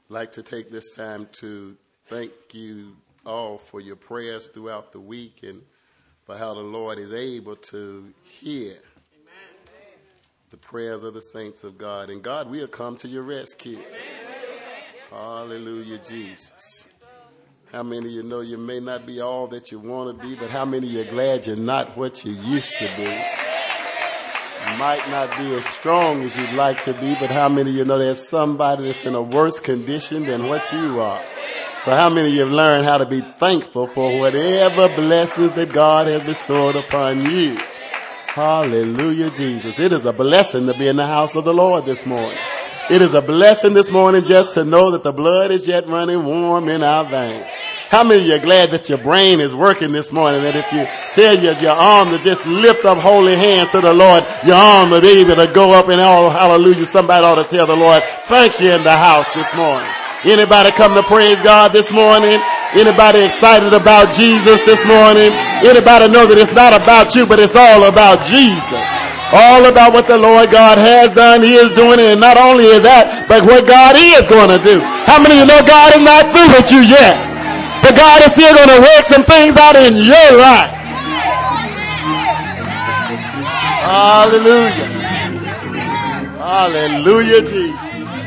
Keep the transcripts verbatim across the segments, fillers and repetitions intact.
like to take this time to thank you all for your prayers throughout the week and for how the Lord is able to hear the prayers of the saints of God. And God will come to your rescue. Hallelujah, Jesus. How many of you know you may not be all that you want to be, but how many of you are glad you're not what you used to be? You might not be as strong as you'd like to be, but how many of you know there's somebody that's in a worse condition than what you are? So how many of you have learned how to be thankful for whatever blessings that God has bestowed upon you? Hallelujah, Jesus. It is a blessing to be in the house of the Lord this morning. It is a blessing this morning just to know that the blood is yet running warm in our veins. How many of you are glad that your brain is working this morning? That if you tell you your arm to just lift up holy hands to the Lord, your arm will be able to go up and oh, hallelujah. Somebody ought to tell the Lord, thank you in the house this morning. Anybody come to praise God this morning? Anybody excited about Jesus this morning? Anybody know that it's not about you, but it's all about Jesus? All about what the Lord God has done, He is doing it, and not only is that, but what God is going to do. How many of you know God is not through with you yet? But God is still going to work some things out in your life. Hallelujah. Hallelujah, Jesus.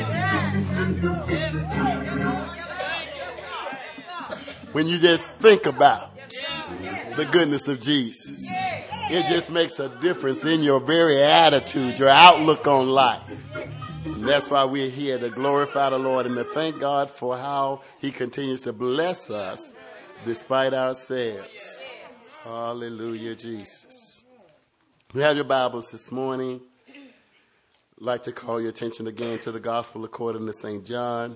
When you just think about the goodness of Jesus, it just makes a difference in your very attitude, your outlook on life. And that's why we're here to glorify the Lord and to thank God for how He continues to bless us despite ourselves. Hallelujah, Jesus. We have your Bibles this morning. I'd like to call your attention again to the Gospel according to Saint John.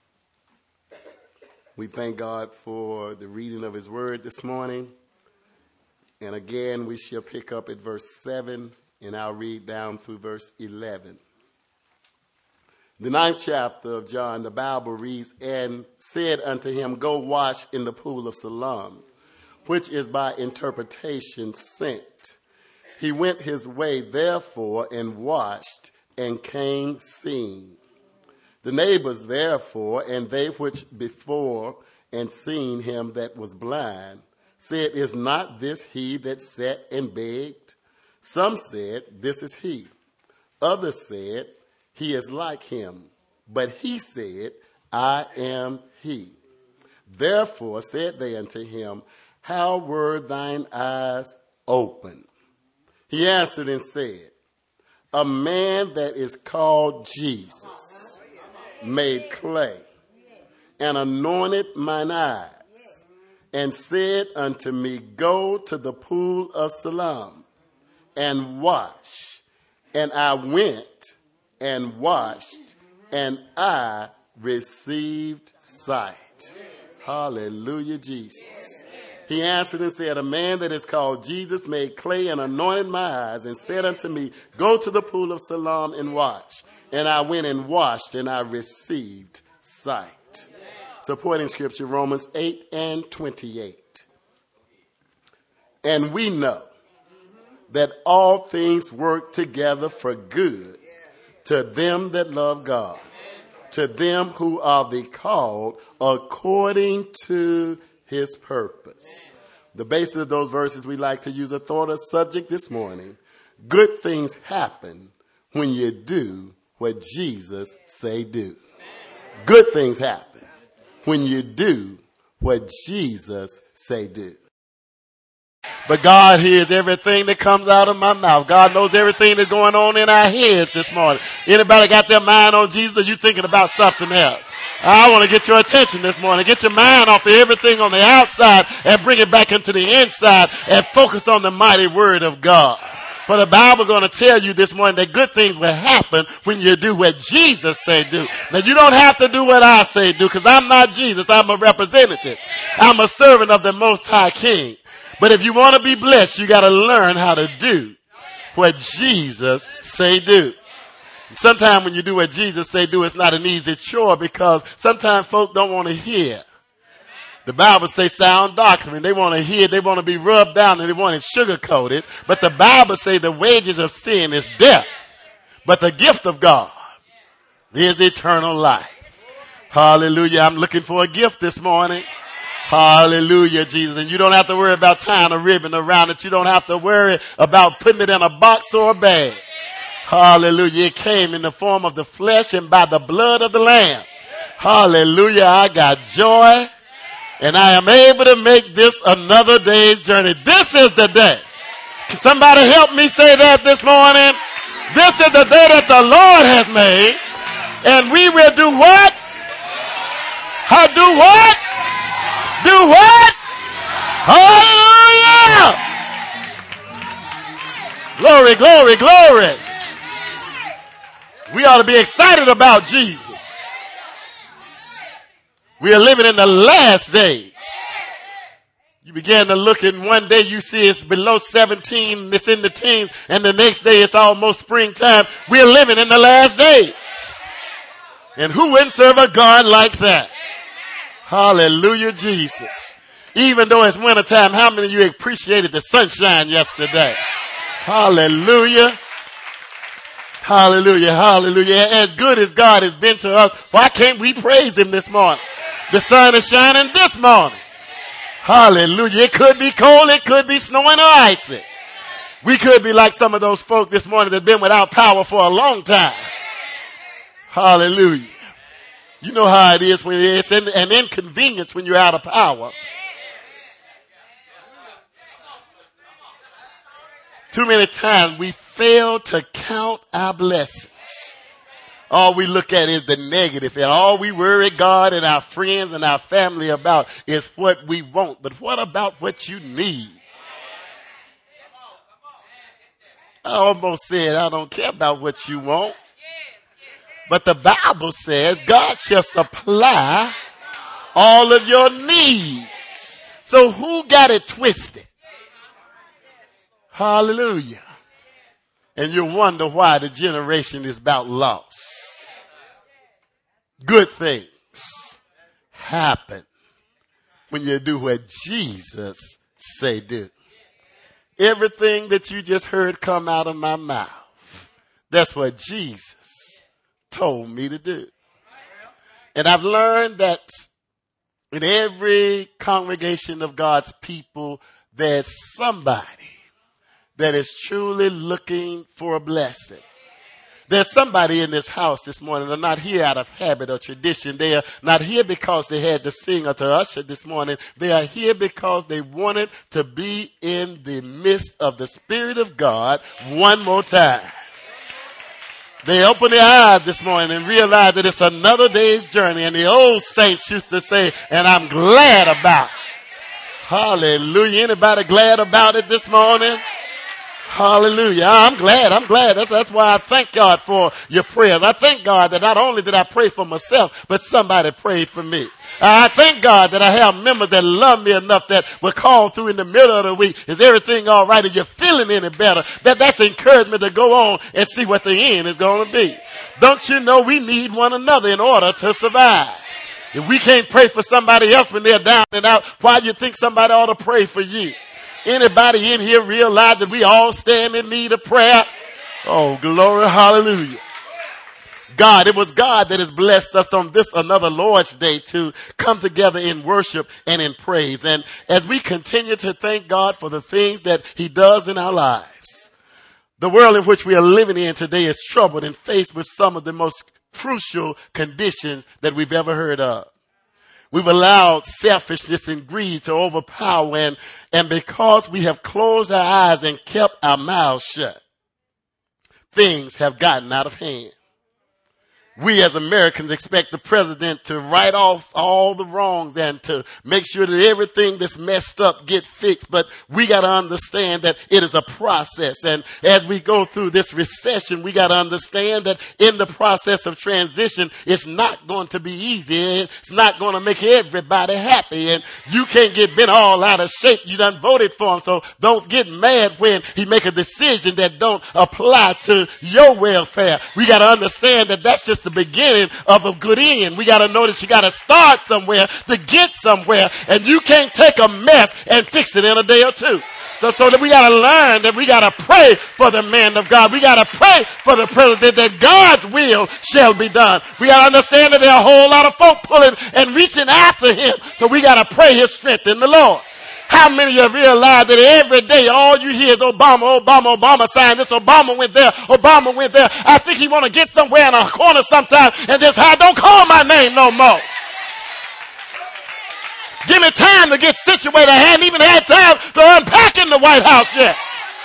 We thank God for the reading of His Word this morning. And again, we shall pick up at verse seven, and I'll read down through verse eleven. The ninth chapter of John, the Bible reads, and said unto him, go wash in the pool of Siloam, which is by interpretation sent. He went his way, therefore, and washed, and came seeing. The neighbors, therefore, and they which before and seen him that was blind, said, is not this he that sat and begged? Some said, this is he. Others said, he is like him. But he said, I am he. Therefore said they unto him, how were thine eyes opened? He answered and said, a man that is called Jesus made clay and anointed mine eyes, and said unto me, go to the pool of Siloam and wash. And I went and washed, and I received sight. Hallelujah, Jesus. He answered and said, a man that is called Jesus made clay and anointed my eyes, and said unto me, go to the pool of Siloam and wash. And I went and washed, and I received sight. Supporting scripture, Romans eight and twenty-eight. And we know that all things work together for good to them that love God, to them who are the called according to His purpose. The basis of those verses, we like to use a thought or subject this morning. Good things happen when you do what Jesus say do. Good things happen when you do what Jesus say do. But God hears everything that comes out of my mouth. God knows everything that's going on in our heads this morning. Anybody got their mind on Jesus, or you thinking about something else? I want to get your attention this morning. Get your mind off of everything on the outside and bring it back into the inside and focus on the mighty word of God. For the Bible is going to tell you this morning that good things will happen when you do what Jesus say do. Now, you don't have to do what I say do, because I'm not Jesus. I'm a representative. I'm a servant of the Most High King. But if you want to be blessed, you got to learn how to do what Jesus say do. Sometimes when you do what Jesus say do, it's not an easy chore, because sometimes folk don't want to hear. The Bible says sound doctrine. They want to hear, they want to be rubbed down, and they want it sugar-coated. But the Bible says the wages of sin is death. But the gift of God is eternal life. Hallelujah. I'm looking for a gift this morning. Hallelujah, Jesus. And you don't have to worry about tying a ribbon around it. You don't have to worry about putting it in a box or a bag. Hallelujah. It came in the form of the flesh and by the blood of the Lamb. Hallelujah. I got joy and I am able to make this another day's journey. This is the day. Can somebody help me say that this morning? This is the day that the Lord has made. And we will do what? How do what? Do what? Hallelujah! Glory, glory, glory. We ought to be excited about Jesus. We are living in the last days. You begin to look and one day you see it's below seventeen, it's in the teens, and the next day it's almost springtime. We're living in the last days. And who wouldn't serve a God like that? Hallelujah, Jesus. Even though it's wintertime, how many of you appreciated the sunshine yesterday? Hallelujah. Hallelujah, hallelujah. As good as God has been to us, why can't we praise him this morning? The sun is shining this morning. Hallelujah. It could be cold, it could be snowing or icy. We could be like some of those folk this morning that's been without power for a long time. Hallelujah. You know how it is when it's an inconvenience when you're out of power. Too many times we fail to count our blessings. All we look at is the negative, and all we worry God and our friends and our family about is what we want. But what about what you need? I almost said I don't care about what you want. But the Bible says God shall supply all of your needs. So who got it twisted? Hallelujah. And you wonder why the generation is about loss. Good things happen when you do what Jesus say do. Everything that you just heard come out of my mouth, that's what Jesus told me to do. And I've learned that in every congregation of God's people, there's somebody that is truly looking for a blessing. There's somebody in this house this morning. They're not here out of habit or tradition. They are not here because they had to sing or to usher this morning. They are here because they wanted to be in the midst of the Spirit of God one more time. They opened their eyes this morning and realized that it's another day's journey. And the old saints used to say, and I'm glad about it. Hallelujah. Anybody glad about it this morning? Hallelujah. I'm glad. I'm glad. That's, that's why I thank God for your prayers. I thank God that not only did I pray for myself, but somebody prayed for me. I thank God that I have members that love me enough that will call through in the middle of the week. Is everything all right? Are you feeling any better? That, that's encouragement to go on and see what the end is going to be. Don't you know we need one another in order to survive? If we can't pray for somebody else when they're down and out, why do you think somebody ought to pray for you? Anybody in here realize that we all stand in need of prayer? Oh, glory, hallelujah. God, it was God that has blessed us on this another Lord's Day to come together in worship and in praise. And as we continue to thank God for the things that he does in our lives, the world in which we are living in today is troubled and faced with some of the most crucial conditions that we've ever heard of. We've allowed selfishness and greed to overpower, and, and because we have closed our eyes and kept our mouths shut, things have gotten out of hand. We as Americans expect the president to write off all the wrongs and to make sure that everything that's messed up get fixed. But we got to understand that it is a process. And as we go through this recession, we got to understand that in the process of transition, it's not going to be easy. It's not going to make everybody happy. And you can't get bent all out of shape. You done voted for him. So don't get mad when he make a decision that don't apply to your welfare. We got to understand that that's just the beginning of a good end. We got to know that you got to start somewhere to get somewhere, and you can't take a mess and fix it in a day or two. So, so that we got to learn that we got to pray for the man of God. We got to pray for the president that God's will shall be done. We got to understand that there are a whole lot of folk pulling and reaching after him. So we got to pray his strength in the Lord. How many of you realize that every day all you hear is Obama, Obama, Obama saying this, Obama went there, Obama went there. I think he want to get somewhere in a corner sometime and just hide. Don't call my name no more. Give me time to get situated. I hadn't even had time to unpack in the White House yet.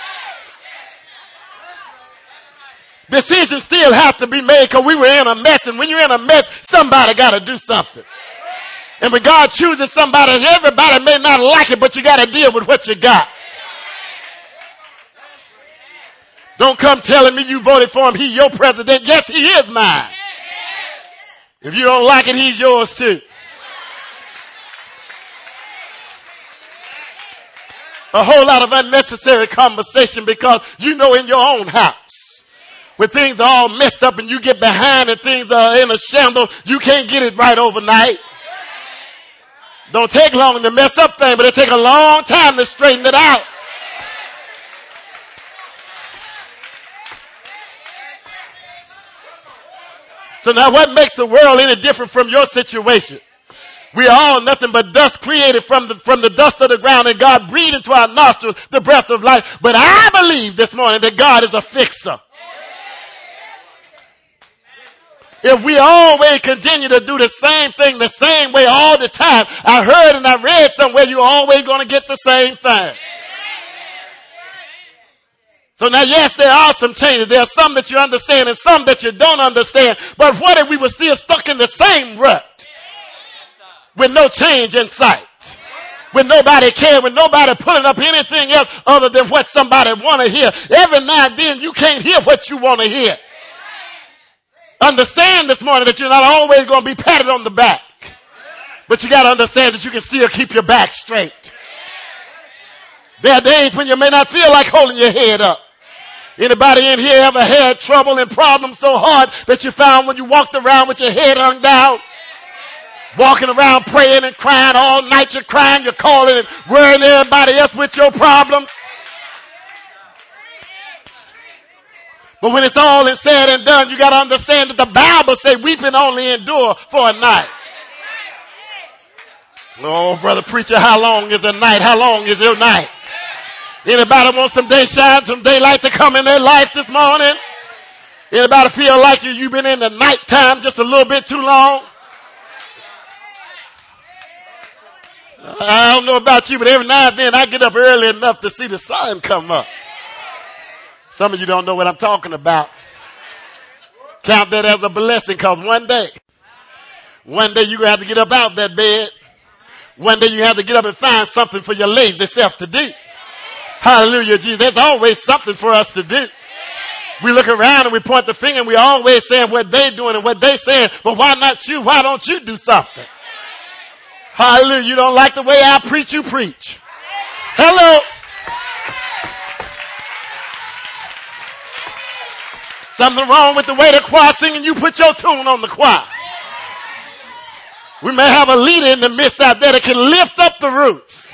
Decisions still have to be made because we were in a mess. And when you're in a mess, somebody got to do something. And when God chooses somebody, everybody may not like it, but you got to deal with what you got. Don't come telling me you voted for him. He your president. Yes, he is mine. If you don't like it, he's yours too. A whole lot of unnecessary conversation because you know in your own house when things are all messed up and you get behind and things are in a shambles, you can't get it right overnight. Don't take long to mess up things, but it take a long time to straighten it out. So now what makes the world any different from your situation? We are all nothing but dust created from the, from the dust of the ground, and God breathed into our nostrils the breath of life. But I believe this morning that God is a fixer. If we always continue to do the same thing the same way all the time, I heard and I read somewhere you're always going to get the same thing. So now, yes, there are some changes. There are some that you understand and some that you don't understand. But what if we were still stuck in the same rut? With no change in sight, with nobody caring, with nobody putting up anything else other than what somebody want to hear. Every now and then you can't hear what you want to hear. Understand this morning that you're not always going to be patted on the back, but you got to understand that you can still keep your back straight. There are days when you may not feel like holding your head up. Anybody in here ever had trouble and problems so hard that you found when you walked around with your head hung down? Walking around praying and crying all night, you're crying, you're calling and worrying everybody else with your problems. But when it's all is said and done, you got to understand that the Bible says weeping only endure for a night. Oh, brother preacher, how long is a night? How long is your night? Anybody want some dayshine, some daylight to come in their life this morning? Anybody feel like you, you've been in the nighttime just a little bit too long? I don't know about you, but every now and then I get up early enough to see the sun come up. Some of you don't know what I'm talking about. Count that as a blessing, because one day, one day you're going to have to get up out that bed. One day you have to get up and find something for your lazy self to do. Hallelujah, Jesus. There's always something for us to do. We look around and we point the finger and we always saying what they're doing and what they're saying, but why not you? Why don't you do something? Hallelujah. You don't like the way I preach, you preach. Hello. Something wrong with the way the choir singing, you put your tune on the choir. We may have a leader in the midst out there that can lift up the roof.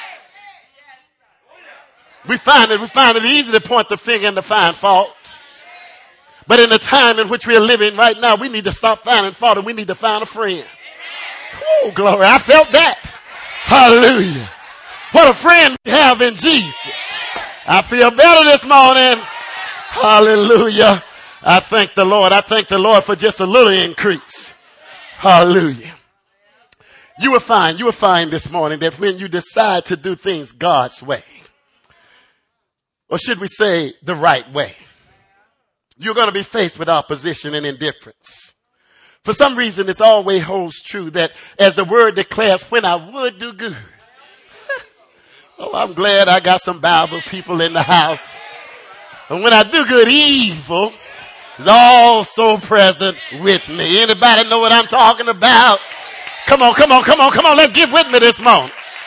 We find it, we find it easy to point the finger and to find fault. But in the time in which we are living right now, we need to stop finding fault and we need to find a friend. Oh, glory. I felt that. Hallelujah. What a friend we have in Jesus. I feel better this morning. Hallelujah. I thank the Lord. I thank the Lord for just a little increase. Hallelujah. You will find, you will find this morning that when you decide to do things God's way, or should we say the right way, you're going to be faced with opposition and indifference. For some reason, it always holds true that as the word declares, when I would do good. Oh, I'm glad I got some Bible people in the house. And when I do good, evil is also present with me. Anybody know what I'm talking about? Come on, come on, come on, come on. Let's get with me this morning.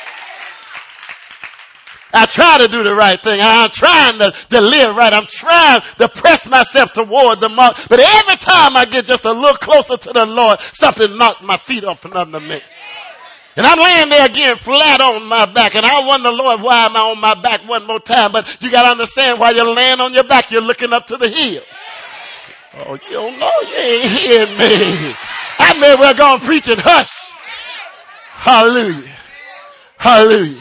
I try to do the right thing. I'm trying to, to live right. I'm trying to press myself toward the mark. But every time I get just a little closer to the Lord, something knocked my feet off from under me. And I'm laying there again flat on my back. And I wonder, Lord, why am I on my back one more time? But you got to understand, while you're laying on your back, you're looking up to the hills. Oh, you don't know. You ain't hearing me. I may well go and preach and hush. Hallelujah. Hallelujah.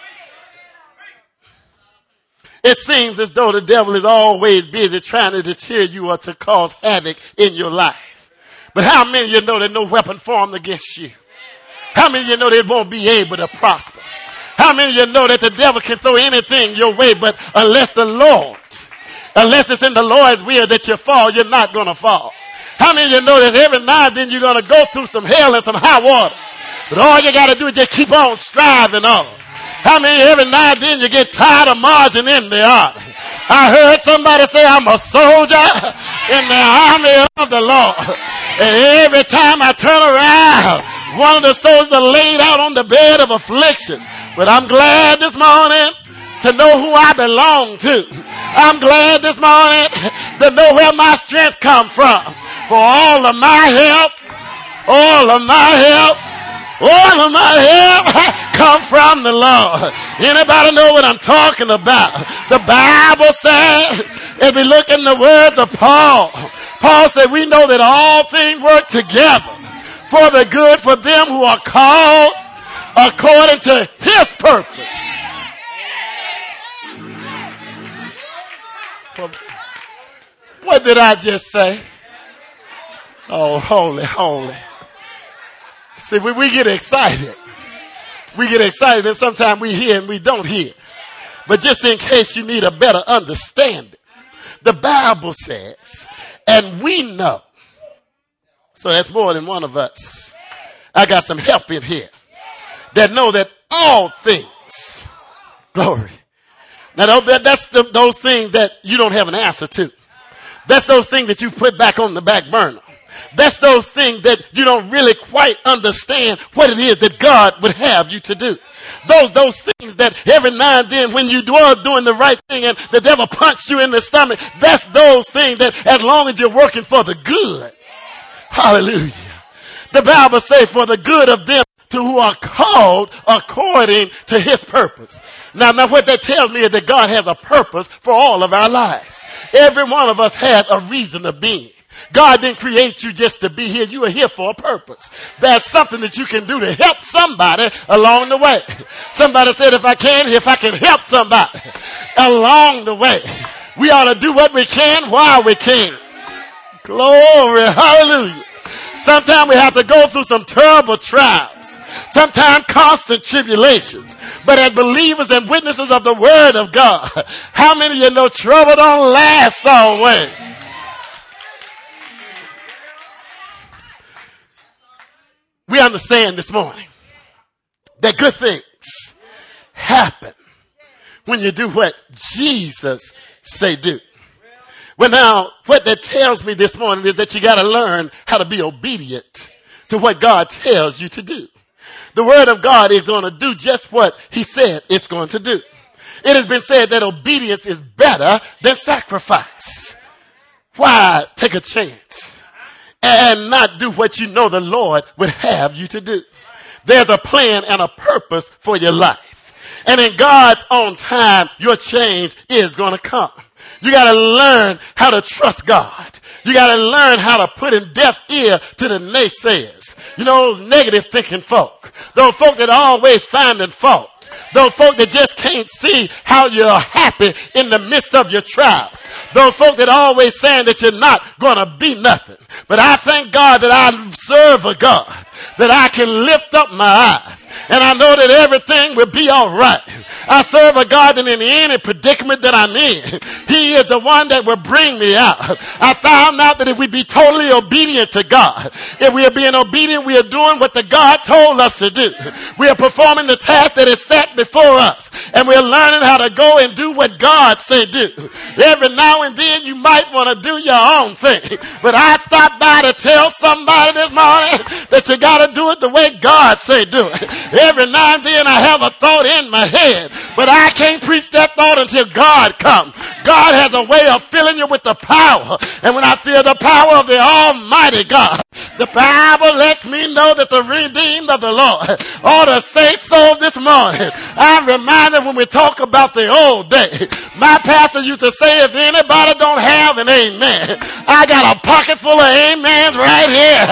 It seems as though the devil is always busy trying to deter you or to cause havoc in your life. But how many of you know that no weapon formed against you? How many of you know that it won't be able to prosper? How many of you know that the devil can throw anything your way, but unless the Lord, unless it's in the Lord's will that you fall, you're not going to fall. How many of you know that every now and then you're going to go through some hell and some high waters? But all you got to do is just keep on striving on. How many every now and then you get tired of marching in the army? I heard somebody say, I'm a soldier in the army of the Lord. And every time I turn around, one of the soldiers are laid out on the bed of affliction. But I'm glad this morning to know who I belong to. I'm glad this morning to know where my strength comes from. For all of my help, all of my help, all of my help come from the Lord. Anybody know what I'm talking about? The Bible says, if we look in the words of Paul, Paul said, we know that all things work together for the good for them who are called according to his purpose. What did I just say? Oh, holy, holy. See, when we get excited, we get excited and sometimes we hear and we don't hear. But just in case you need a better understanding, the Bible says, and we know. So that's more than one of us. I got some help in here that know that all things, glory. Now that's the, those things that you don't have an answer to. That's those things that you put back on the back burner. That's those things that you don't really quite understand what it is that God would have you to do. Those, those things that every now and then when you are doing the right thing and the devil punched you in the stomach, that's those things that as long as you're working for the good. Hallelujah. The Bible says for the good of them to who are called according to his purpose. Now, now what that tells me is that God has a purpose for all of our lives. Every one of us has a reason of being. God didn't create you just to be here. You are here for a purpose. There's something that you can do to help somebody along the way. Somebody said, if I can, if I can help somebody along the way, we ought to do what we can while we can. Glory, hallelujah. Sometimes we have to go through some terrible trials. Sometimes constant tribulations. But as believers and witnesses of the word of God, how many of you know trouble don't last always? We understand this morning that good things happen when you do what Jesus say do. Well, now, what that tells me this morning is that you got to learn how to be obedient to what God tells you to do. The word of God is going to do just what he said it's going to do. It has been said that obedience is better than sacrifice. Why take a chance and not do what you know the Lord would have you to do? There's a plan and a purpose for your life. And in God's own time, your change is going to come. You got to learn how to trust God. You got to learn how to put in deaf ear to the naysayers. You know, those negative thinking folk. Those folk that are always finding fault. Those folk that just can't see how you're happy in the midst of your trials. Those folk that are always saying that you're not going to be nothing. But I thank God that I serve a God that I can lift up my eyes. And I know that everything will be all right. I serve a God that in any predicament that I'm in, he is the one that will bring me out. I found out that if we be totally obedient to God, if we are being obedient, we are doing what the God told us to do. We are performing the task that is set before us. And we are learning how to go and do what God say do. Every now and then you might want to do your own thing. But I stopped by to tell somebody this morning that you got to do it the way God say do it. Every now and then I have a thought in my head, but I can't preach that thought until God comes. God has a way of filling you with the power. And when I feel the power of the Almighty God, the Bible lets me know that the redeemed of the Lord ought to say so this morning. I'm reminded when we talk about the old day, my pastor used to say, if anybody don't have an amen, I got a pocket full of amens right here.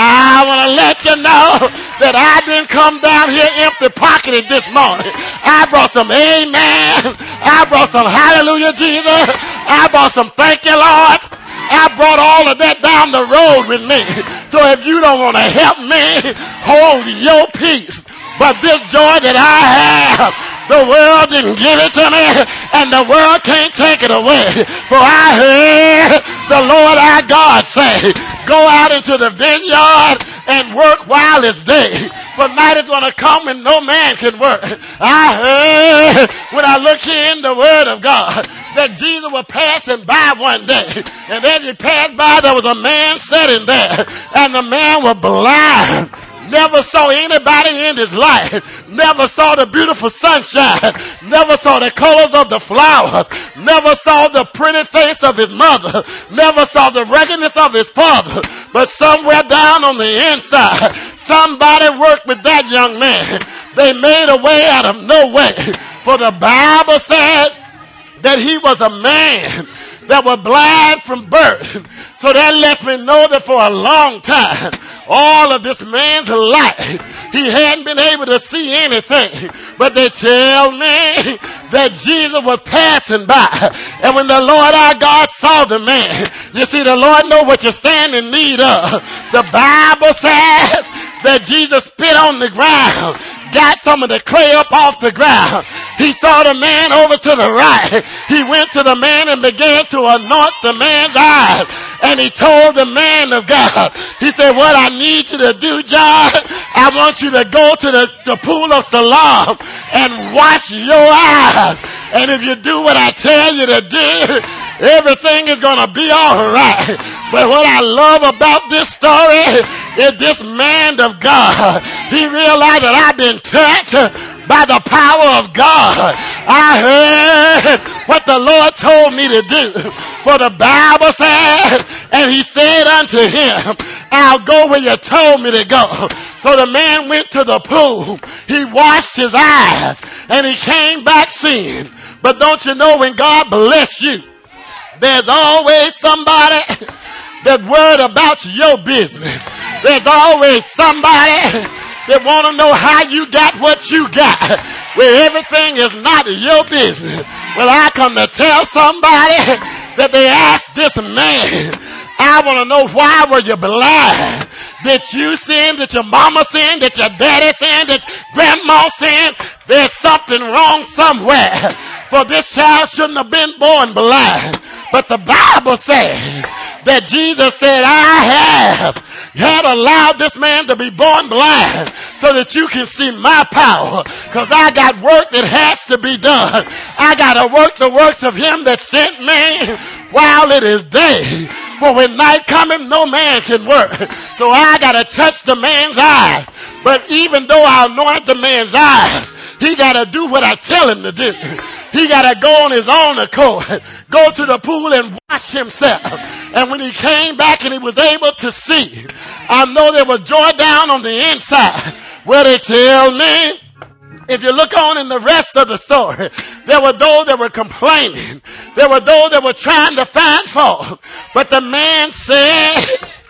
I want to let you know that I didn't come down here empty pocketed this morning. I brought some amen. I brought some hallelujah, Jesus. I brought some thank you, Lord. I brought all of that down the road with me. So if you don't want to help me, hold your peace. But this joy that I have, the world didn't give it to me, and the world can't take it away. For I heard the Lord our God say, go out into the vineyard and work while it's day. For night is going to come when no man can work. I heard when I look here in the Word of God that Jesus was passing by one day. And as he passed by, there was a man sitting there. And the man was blind. Never saw anybody in his life. Never saw the beautiful sunshine. Never saw the colors of the flowers. Never saw the pretty face of his mother. Never saw the ruggedness of his father. But somewhere down on the inside, somebody worked with that young man. They made a way out of no way. For the Bible said that he was a man that was blind from birth. So that lets me know that for a long time, all of this man's life, he hadn't been able to see anything. But they tell me that Jesus was passing by. And when the Lord our God saw the man, you see, the Lord knows what you stand in need of. The Bible says that Jesus spit on the ground, got some of the clay up off the ground. He saw the man over to the right. He went to the man and began to anoint the man's eyes. And he told the man of God, he said, what I need you to do, John, I want you to go to the, the pool of Siloam and wash your eyes. And if you do what I tell you to do, everything is going to be all right. But what I love about this story is this man of God. He realized that I've been touched by the power of God. I heard what the Lord told me to do. For the Bible said, and he said unto him, I'll go where you told me to go. So the man went to the pool. He washed his eyes and he came back seeing. But don't you know, when God bless you, there's always somebody that worried about your business. There's always somebody that want to know how you got what you got, where everything is not your business. Well, I come to tell somebody that they asked this man, I want to know, why were you blind? Did you sin? Did your mama sin? Did your daddy sin? Did grandma sin? There's something wrong somewhere. For this child shouldn't have been born blind. But the Bible says that Jesus said, I have had allowed this man to be born blind so that you can see my power. Because I got work that has to be done. I got to work the works of him that sent me while it is day. For when night cometh, no man can work. So I got to touch the man's eyes. But even though I anoint the man's eyes, he got to do what I tell him to do. He got to go on his own accord, go to the pool and wash himself. And when he came back and he was able to see, I know there was joy down on the inside. Where they tell me, if you look on in the rest of the story, there were those that were complaining. There were those that were trying to find fault. But the man said,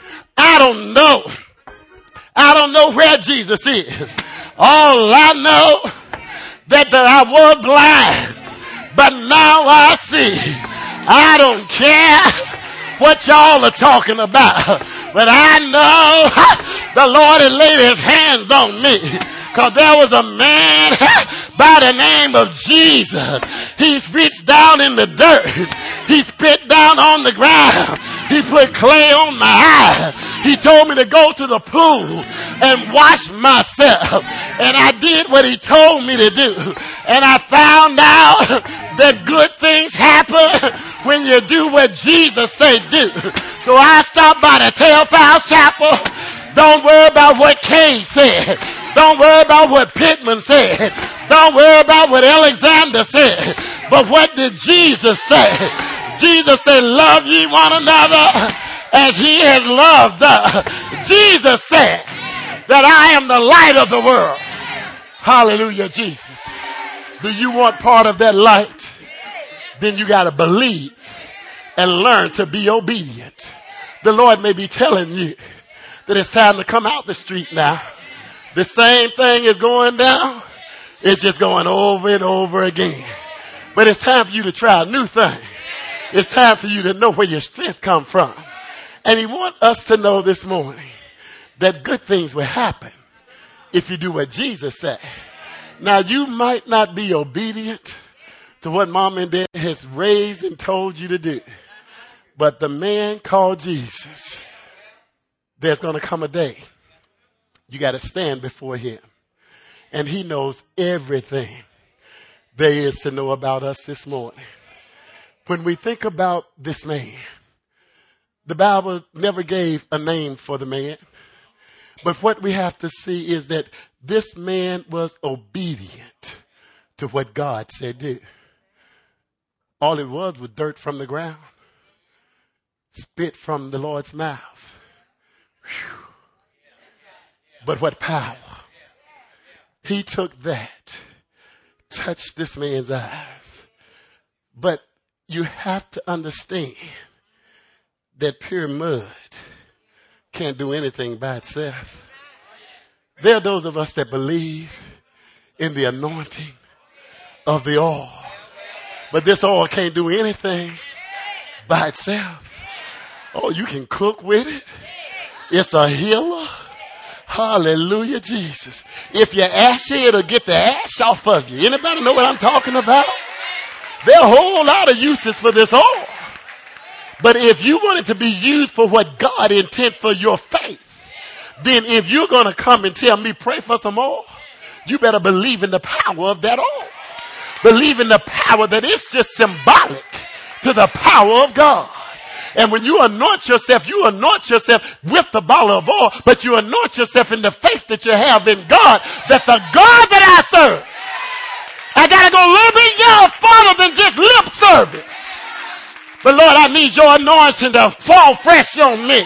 I don't know. I don't know where Jesus is. All I know that, that I was blind, but now I see. I don't care what y'all are talking about, but I know the Lord had laid his hands on me. Because there was a man by the name of Jesus. He reached down in the dirt. He spit down on the ground. He put clay on my eyes. He told me to go to the pool and wash myself. And I did what he told me to do. And I found out that good things happen when you do what Jesus said do. So I stopped by the Telfair Chapel. Don't worry about what Kay said. Don't worry about what Pittman said. Don't worry about what Alexander said. But what did Jesus say? Jesus said, love ye one another as he has loved us. Jesus said that I am the light of the world. Hallelujah, Jesus. Do you want part of that light? Then you got to believe and learn to be obedient. The Lord may be telling you that it's time to come out the street now. The same thing is going down. It's just going over and over again. But it's time for you to try a new thing. It's time for you to know where your strength comes from. And he wants us to know this morning that good things will happen if you do what Jesus said. Now, you might not be obedient to what mom and dad has raised and told you to do. But the man called Jesus, there's going to come a day you got to stand before him. And he knows everything there is to know about us this morning. When we think about this man, the Bible never gave a name for the man. But what we have to see is that this man was obedient to what God said do. All it was was dirt from the ground, spit from the Lord's mouth. Whew. But what power. He took that, touched this man's eyes. But you have to understand that pure mud can't do anything by itself. There are those of us that believe in the anointing of the oil. But this oil can't do anything by itself. Oh, you can cook with it. It's a healer. Hallelujah, Jesus. If you're ashy, it'll get the ash off of you. Anybody know what I'm talking about? There are a whole lot of uses for this oil. But if you want it to be used for what God intended for your faith, then if you're going to come and tell me, pray for some oil, you better believe in the power of that oil. Believe in the power that it's just symbolic to the power of God. And when you anoint yourself, you anoint yourself with the bottle of oil, but you anoint yourself in the faith that you have in God, that the God that I serve, I got to go a little bit more farther than just lip service. But Lord, I need your anointing to fall fresh on me.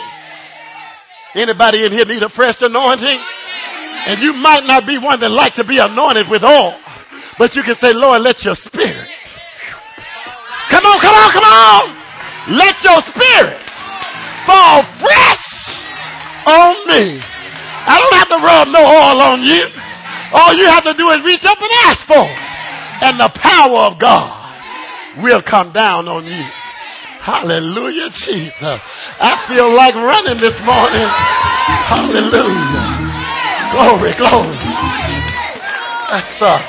Anybody in here need a fresh anointing? And you might not be one that like to be anointed with oil, but you can say, Lord, let your spirit. Come on, come on, come on. Let your spirit fall fresh on me. I don't have to rub no oil on you. All you have to do is reach up and ask for it. And the power of God will come down on you. Hallelujah, Jesus. I feel like running this morning. Hallelujah. Glory, glory. That's uh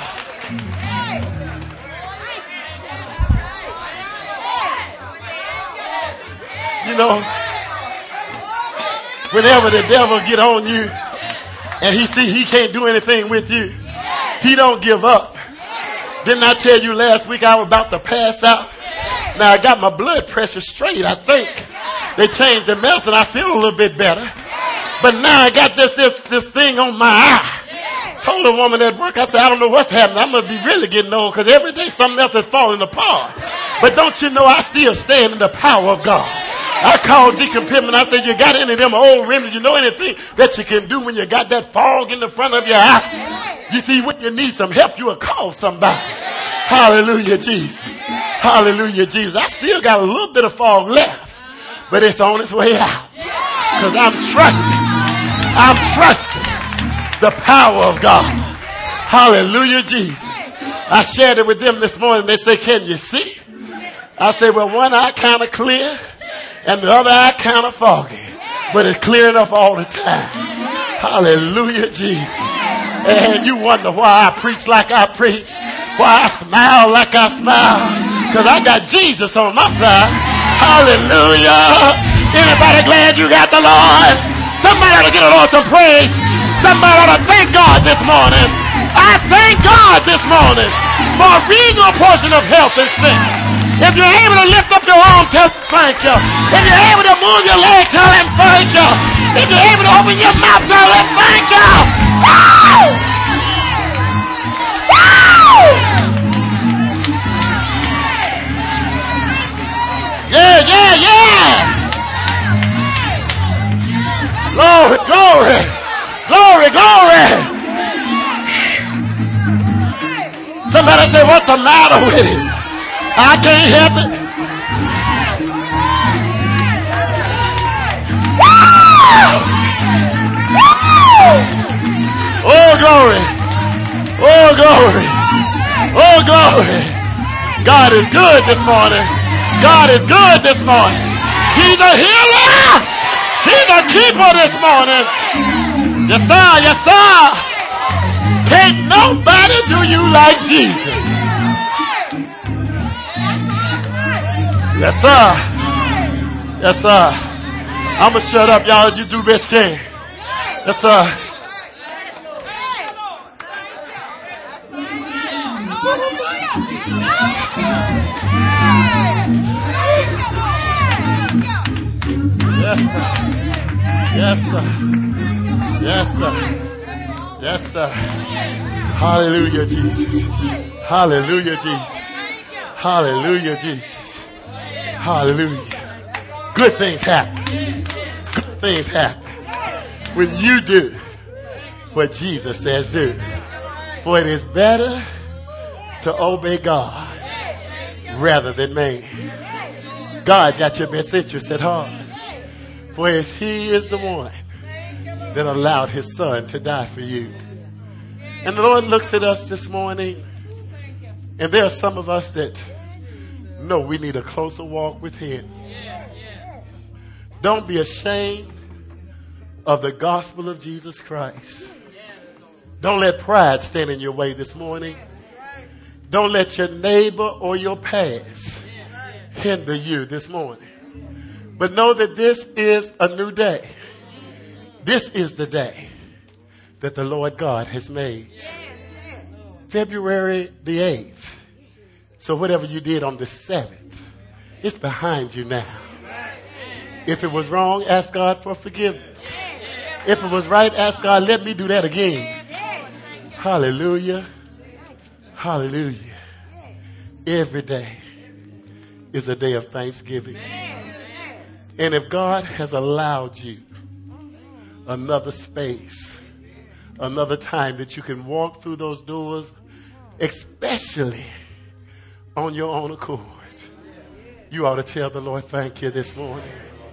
You know, whenever the devil get on you and he see he can't do anything with you, he don't give up. Didn't I tell you last week I was about to pass out? Now I got my blood pressure straight, I think. They changed the medicine. I feel a little bit better. But now I got this, this, this thing on my eye. Told a woman at work, I said, I don't know what's happening. I must be really getting old because every day something else is falling apart. But don't you know I still stand in the power of God. I called Deacon Pittman. I said, you got any of them old remedies? You know anything that you can do when you got that fog in the front of your eye? You see, when you need some help, you will call somebody. Hallelujah, Jesus. Hallelujah, Jesus. I still got a little bit of fog left, but it's on its way out. Because I'm trusting. I'm trusting the power of God. Hallelujah, Jesus. I shared it with them this morning. They say, can you see? I said, well, one eye kind of clear and the other eye kind of foggy, but it's clearing up all the time. Hallelujah, Jesus. And you wonder why I preach like I preach, why I smile like I smile, because I got Jesus on my side. Hallelujah. Anybody glad you got the Lord? Somebody ought to get the Lord some praise. Somebody ought to thank God this morning. I thank God this morning for a reasonable portion of health and strength. If you're able to lift up your arm, tell him thank you. If you're able to move your leg, tell him thank you. If you're able to open your mouth, tell him thank you. Woo! say, what's the matter with him? I can't help it. Oh, glory. Oh, glory. Oh, glory. God is good this morning. God is good this morning. He's a healer. He's a keeper this morning. Yes, sir. Yes, sir. Can't nobody do you like Jesus. Yes, sir. Yes, sir. I'm going to shut up, y'all. You do best can. Yes, sir. Yes, sir. Yes, sir. Yes, sir. Yes, sir. Hallelujah, Jesus. Hallelujah, Jesus. Hallelujah, Jesus. Hallelujah. Good things happen. Good things happen when you do what Jesus says do. For it is better to obey God rather than man. God got your best interest at heart. For if he is the one that allowed his son to die for you. And the Lord looks at us this morning, and there are some of us that know we need a closer walk with him. Don't be ashamed of the gospel of Jesus Christ. Don't let pride stand in your way this morning. Don't let your neighbor or your past hinder you this morning. But know that this is a new day. This is the day that the Lord God has made. February the eighth. So whatever you did on the seventh, it's behind you now. If it was wrong, ask God for forgiveness. If it was right, ask God, let me do that again. Hallelujah. Hallelujah. Every day is a day of thanksgiving. And if God has allowed you another space, another time that you can walk through those doors, especially on your own accord, you ought to tell the Lord thank you this morning.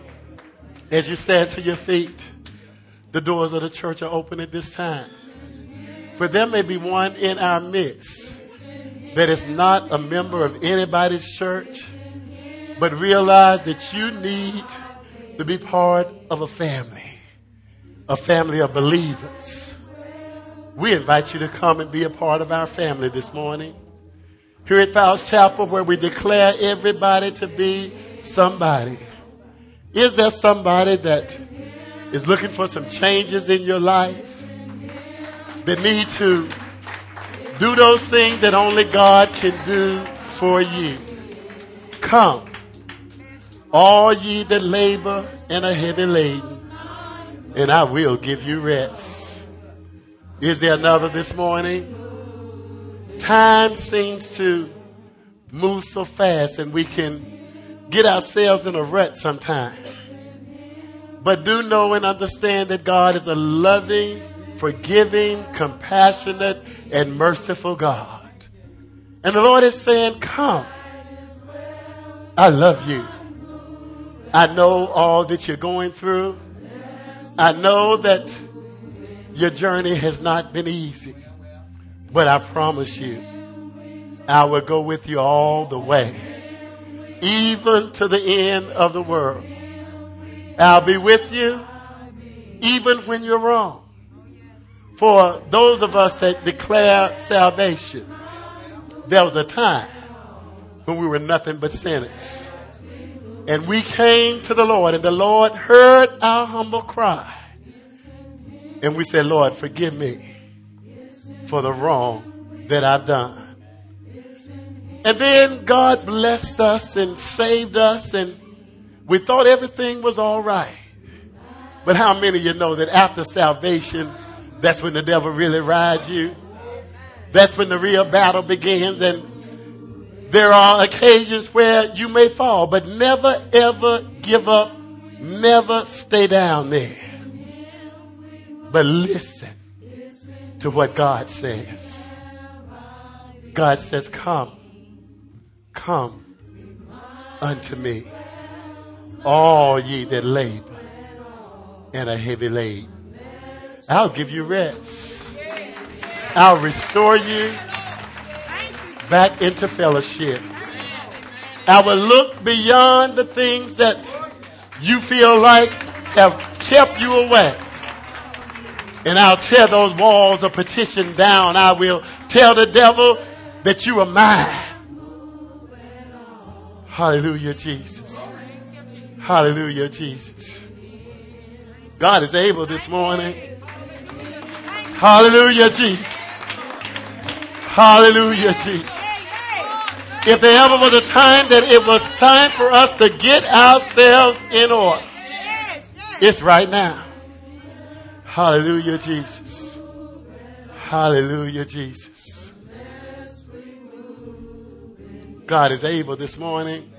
As you stand to your feet, the doors of the church are open at this time. For there may be one in our midst that is not a member of anybody's church, but realize that you need to be part of a family, a family of believers. We invite you to come and be a part of our family this morning. Here at Fowles Chapel, where we declare everybody to be somebody. Is there somebody that is looking for some changes in your life, that need to do those things that only God can do for you? Come, all ye that labor and are heavy laden, and I will give you rest. Is there another this morning? Time seems to move so fast and we can get ourselves in a rut sometimes. But do know and understand that God is a loving, forgiving, compassionate, and merciful God. And the Lord is saying, come. I love you. I know all that you're going through. I know that your journey has not been easy. But I promise you, I will go with you all the way, even to the end of the world. I'll be with you even when you're wrong. For those of us that declare salvation, there was a time when we were nothing but sinners. And we came to the Lord, and the Lord heard our humble cry. And we said, Lord, forgive me for the wrong that I've done. And then God blessed us and saved us, and we thought everything was all right. But how many of you know that after salvation, that's when the devil really rides you? That's when the real battle begins, and there are occasions where you may fall, but never, ever give up. Never stay down there. But listen to what God says. God says, come, come unto me, all ye that labor and are heavy laden. I'll give you rest. I'll restore you back into fellowship. I will look beyond the things that you feel like have kept you away. And I'll tear those walls of petition down. I will tell the devil that you are mine. Hallelujah, Jesus. Hallelujah, Jesus. God is able this morning. Hallelujah, Jesus. Hallelujah, Jesus. If there ever was a time that it was time for us to get ourselves in order, it's right now. Hallelujah, Jesus. Hallelujah, Jesus. God is able this morning.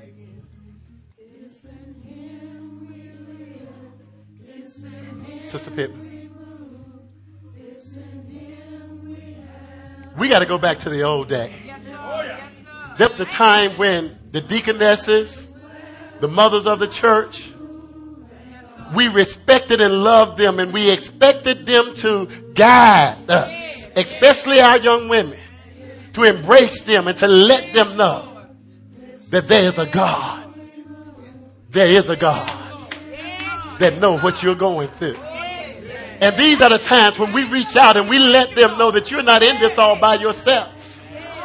Sister Pittman. We got to go back to the old day. That's the time when the deaconesses, the mothers of the church, we respected and loved them, and we expected them to guide us, especially our young women, to embrace them and to let them know that there is a God. There is a God that knows what you're going through. And these are the times when we reach out and we let them know that you're not in this all by yourself.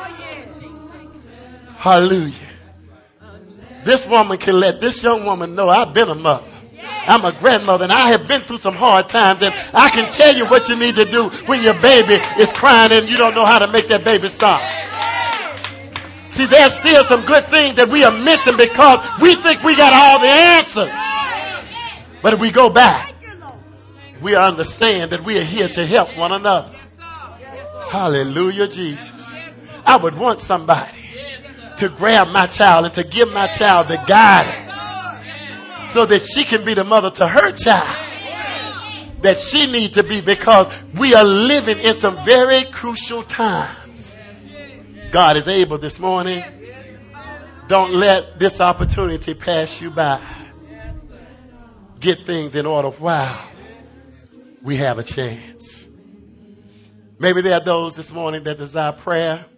Hallelujah. This woman can let this young woman know, I've been a mother. I'm a grandmother, and I have been through some hard times, and I can tell you what you need to do when your baby is crying and you don't know how to make that baby stop. See, there's still some good things that we are missing because we think we got all the answers. But if we go back, we understand that we are here to help one another. Hallelujah, Jesus. I would want somebody to grab my child and to give my child the guidance so that she can be the mother to her child that she needs to be, because we are living in some very crucial times. God is able this morning. Don't let this opportunity pass you by. Get things in order while we have a chance. Maybe there are those this morning that desire prayer.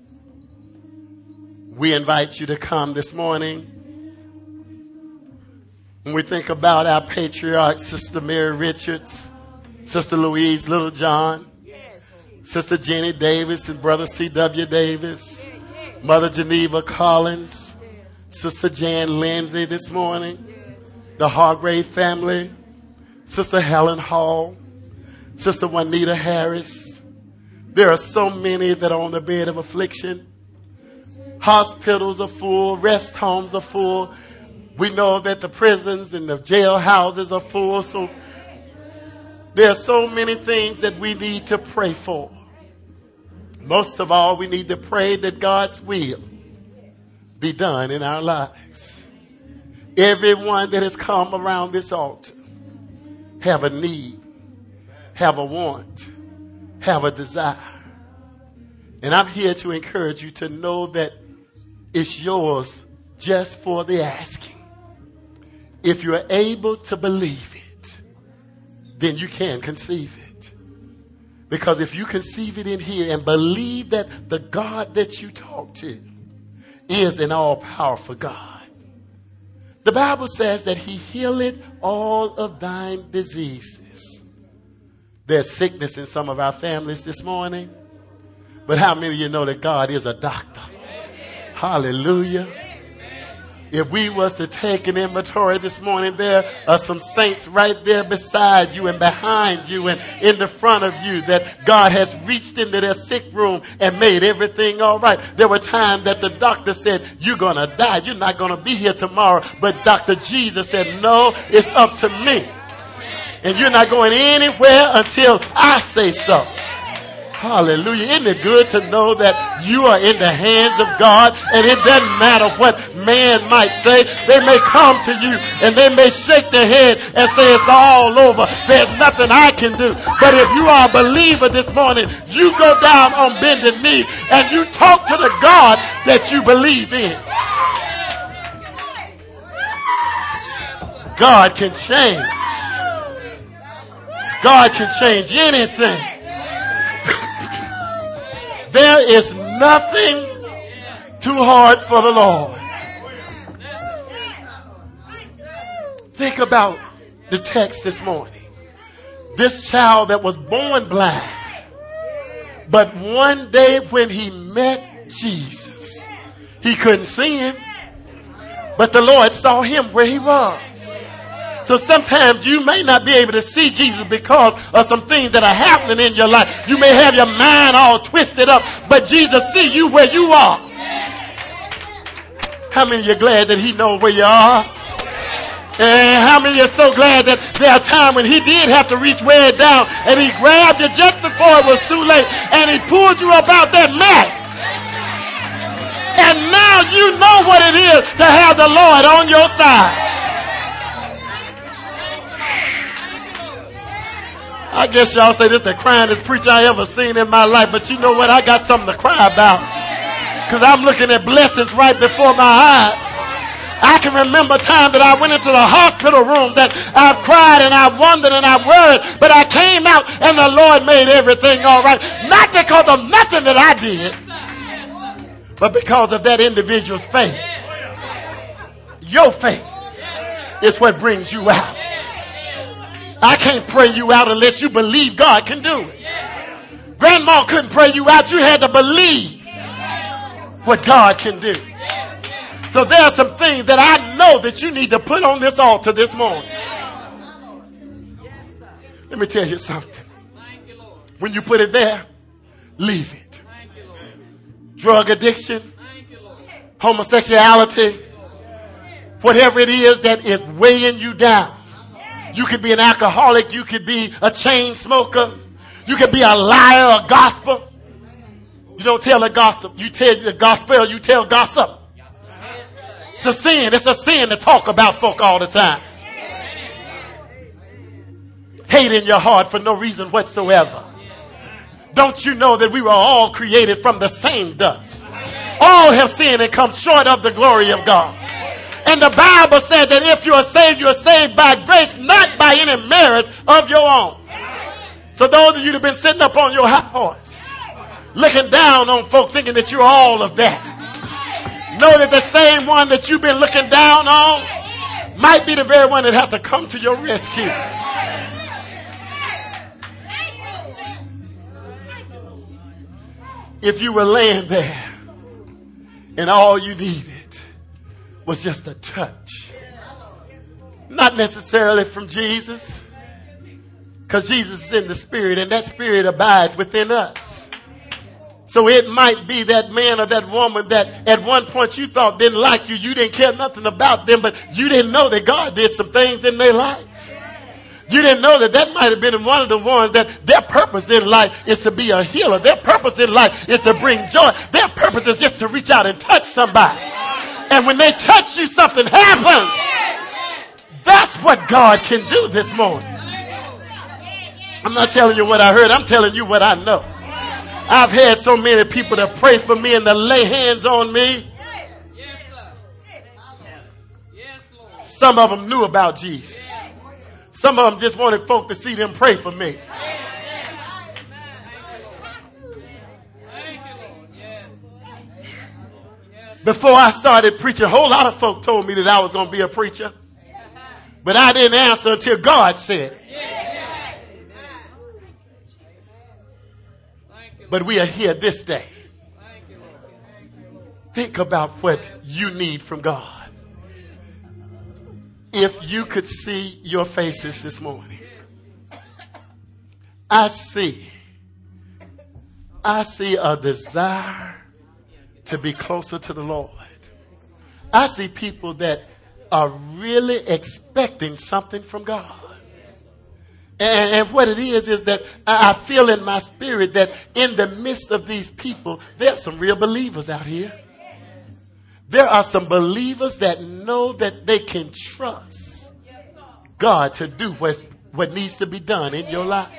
We invite you to come this morning. When we think about our patriarchs, Sister Mary Richards, Sister Louise Littlejohn, Sister Jenny Davis and Brother C W Davis, Mother Geneva Collins, Sister Jan Lindsay this morning, the Hargrave family, Sister Helen Hall, Sister Juanita Harris. There are so many that are on the bed of affliction. Hospitals are full, rest homes are full. We know that the prisons and the jail houses are full. So there are so many things that we need to pray for. Most of all, we need to pray that God's will be done in our lives. Everyone that has come around this altar have a need, have a want, have a desire. And I'm here to encourage you to know that it's yours just for the asking. If you're able to believe it, then you can conceive it. Because if you conceive it in here and believe that the God that you talk to is an all-powerful God, the Bible says that he healeth all of thine diseases. There's sickness in some of our families this morning, but how many of you know that God is a doctor? Hallelujah. If we was to take an inventory this morning, there are some saints right there beside you and behind you and in the front of you that God has reached into their sick room and made everything all right. There were times that the doctor said, you're going to die. You're not going to be here tomorrow. But Doctor Jesus said, no, it's up to me. And you're not going anywhere until I say so. Hallelujah. Isn't it good to know that you are in the hands of God, and it doesn't matter what man might say. They may come to you and they may shake their head and say it's all over. There's nothing I can do. But if you are a believer this morning, you go down on bended knees and you talk to the God that you believe in. God can change. God can change anything. There is nothing too hard for the Lord. Think about the text this morning. This child that was born blind, but one day when he met Jesus, he couldn't see him, but the Lord saw him where he was. So sometimes you may not be able to see Jesus because of some things that are happening in your life. You may have your mind all twisted up, but Jesus sees you where you are. How many of you are glad that he knows where you are? And how many are so glad that there are times when he did have to reach way down and he grabbed you just before it was too late and he pulled you up out that mess. And now you know what it is to have the Lord on your side. I guess y'all say this is the cryingest preacher I ever seen in my life, but you know what? I got something to cry about because I'm looking at blessings right before my eyes. I can remember time that I went into the hospital room that I've cried and I've wondered and I've worried, but I came out and the Lord made everything all right. Not because of nothing that I did, but because of that individual's faith. Your faith is what brings you out. I can't pray you out unless you believe God can do it. Grandma couldn't pray you out. You had to believe what God can do. So there are some things that I know that you need to put on this altar this morning. Let me tell you something. When you put it there, leave it. Drug addiction, homosexuality, whatever it is that is weighing you down. You could be an alcoholic. You could be a chain smoker. You could be a liar, a gospel. You don't tell a gossip. You tell the gospel. You tell gossip. It's a sin. It's a sin to talk about folk all the time. Hate in your heart for no reason whatsoever. Don't you know that we were all created from the same dust? All have sinned and come short of the glory of God. And the Bible said that if you are saved, you are saved by grace, not by any merits of your own. So those of you that have been sitting up on your high horse, looking down on folk thinking that you're all of that, know that the same one that you've been looking down on might be the very one that have to come to your rescue. If you were laying there and all you needed was just a touch, not necessarily from Jesus, because Jesus is in the spirit and that spirit abides within us. So it might be that man or that woman that at one point you thought didn't like you, you didn't care nothing about them, but you didn't know that God did some things in their life. You didn't know that that might have been one of the ones that their purpose in life is to be a healer. Their purpose in life is to bring joy. Their purpose is just to reach out and touch somebody. And when they touch you, something happens. That's what God can do this morning. I'm not telling you what I heard. I'm telling you what I know. I've had so many people that pray for me and that lay hands on me. Some of them knew about Jesus. Some of them just wanted folk to see them pray for me. Before I started preaching, a whole lot of folk told me that I was going to be a preacher. But I didn't answer until God said it. But we are here this day. Think about what you need from God. If you could see your faces this morning, I see, I see a desire to be closer to the Lord. I see people that are really expecting something from God. And, and what it is, is that I, I feel in my spirit that in the midst of these people, there are some real believers out here. There are some believers that know that they can trust God to do what, what needs to be done in your life.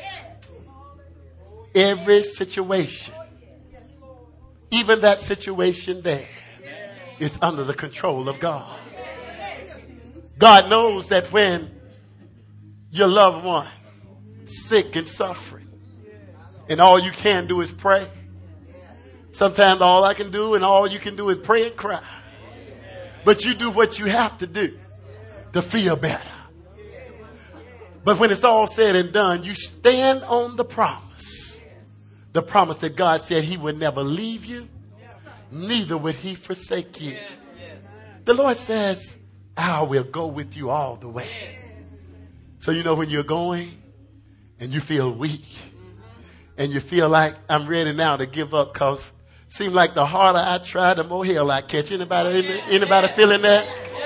Every situation, even that situation there, is under the control of God. God knows that when your loved one sick and suffering, and all you can do is pray. Sometimes all I can do and all you can do is pray and cry. But you do what you have to do to feel better. But when it's all said and done, you stand on the promise. The promise that God said he would never leave you, neither would he forsake you. The Lord says, I will go with you all the way. So you know when you're going and you feel weak and you feel like I'm ready now to give up, because it seems like the harder I try, the more hell I catch. Anybody, anybody feeling that?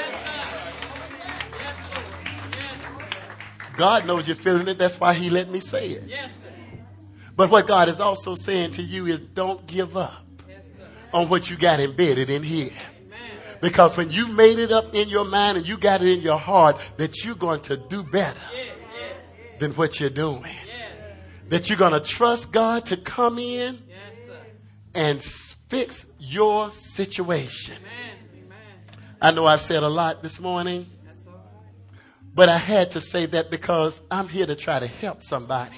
God knows you're feeling it. That's why he let me say it. But what God is also saying to you is don't give up on what you got embedded in here. Because when you made it up in your mind and you got it in your heart that you're going to do better than what you're doing, that you're going to trust God to come in and fix your situation. I know I've said a lot this morning, but I had to say that because I'm here to try to help somebody.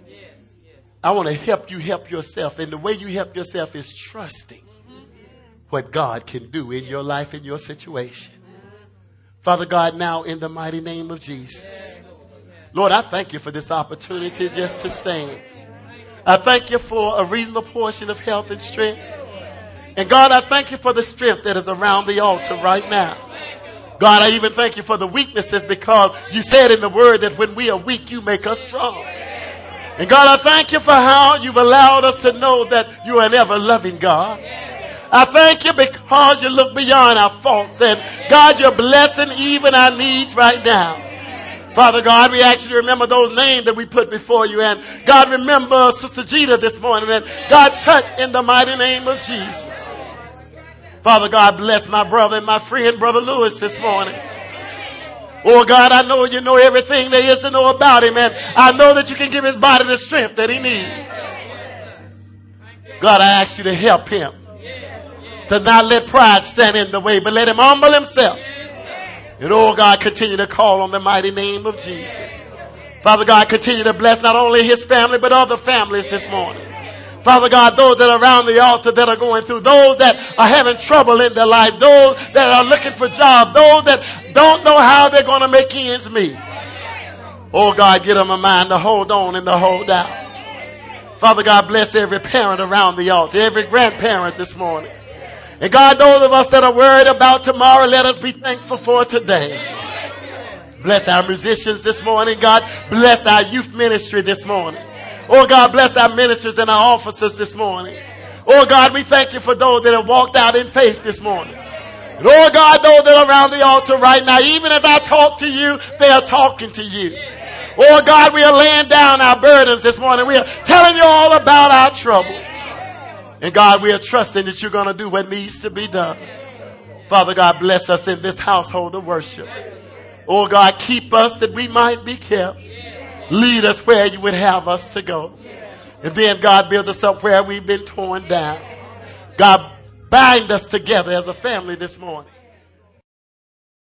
I want to help you help yourself. And the way you help yourself is trusting what God can do in your life, in your situation. Father God, now in the mighty name of Jesus, Lord, I thank you for this opportunity just to stand. I thank you for a reasonable portion of health and strength. And God, I thank you for the strength that is around the altar right now. God, I even thank you for the weaknesses, because you said in the word that when we are weak, you make us strong. And God, I thank you for how you've allowed us to know that you are an ever-loving God. I thank you because you look beyond our faults. And God, you're blessing even our needs right now. Father God, we ask you to remember those names that we put before you. And God, remember Sister Gita this morning. And God, touch in the mighty name of Jesus. Father God, bless my brother and my friend, Brother Lewis, this morning. Oh God, I know you know everything there is to know about him. And I know that you can give his body the strength that he needs. God, I ask you to help him. To not let pride stand in the way, but let him humble himself. And oh God, continue to call on the mighty name of Jesus. Father God, continue to bless not only his family, but other families this morning. Father God, those that are around the altar that are going through, those that are having trouble in their life, those that are looking for jobs, those that don't know how they're going to make ends meet. Oh God, give them a mind to hold on and to hold out. Father God, bless every parent around the altar, every grandparent this morning. And God, those of us that are worried about tomorrow, let us be thankful for today. Bless our musicians this morning. God, bless our youth ministry this morning. Oh God, bless our ministers and our officers this morning. Oh God, we thank you for those that have walked out in faith this morning. And oh God, those that are around the altar right now, even as I talk to you, they are talking to you. Oh God, we are laying down our burdens this morning. We are telling you all about our troubles. And God, we are trusting that you're going to do what needs to be done. Father God, bless us in this household of worship. Oh God, keep us that we might be kept. Lead us where you would have us to go. And then God, build us up where we've been torn down. God, bind us together as a family this morning.